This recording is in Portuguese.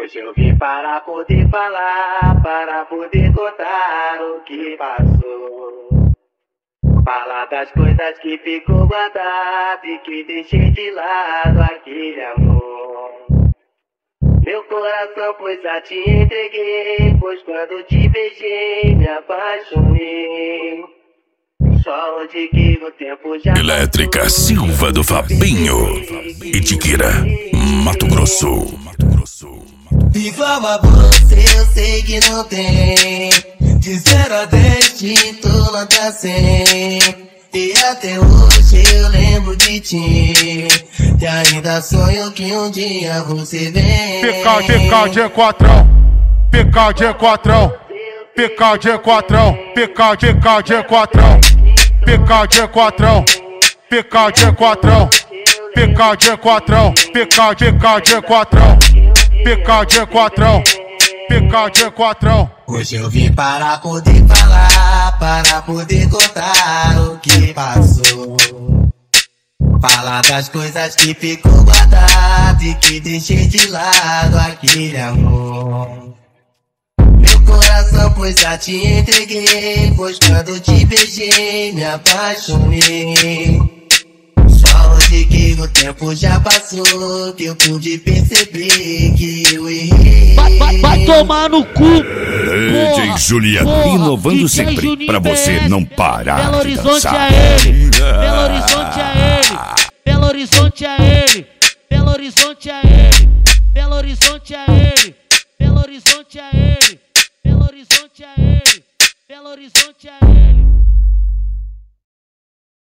Hoje eu vim para poder falar, para poder contar o que passou. Falar das coisas que ficou guardado e que deixei de lado aquele amor. Meu coração, pois já te entreguei, pois quando te beijei me apaixonei. Só onde que o tempo já Elétrica Silva do Fabinho, Itiquira, Mato Grosso. Igual a você eu sei que não tem. De 0 a 10 te tô nota 100. E até hoje eu lembro de ti. E ainda sonho que um dia você vem. Pica de quatrão, pica de quatrão, pica de quatrão, pica de quatrão, pica de quatrão, pica de quatrão, pica de quatrão, pica de quatrão, pica de quatrão, pica de quatrão. Hoje eu vim para poder falar, para poder contar o que passou. Falar das coisas que ficou guardado e que deixei de lado aquele amor. Meu coração, pois já te entreguei, pois quando te beijei me apaixonei. Só hoje que o tempo já passou, que eu pude perceber que eu errei. Vai tomar no cu! DJ Juliano, inovando sempre pra você não parar Belo de Horizonte dançar. é ele! Belo Horizonte é ele!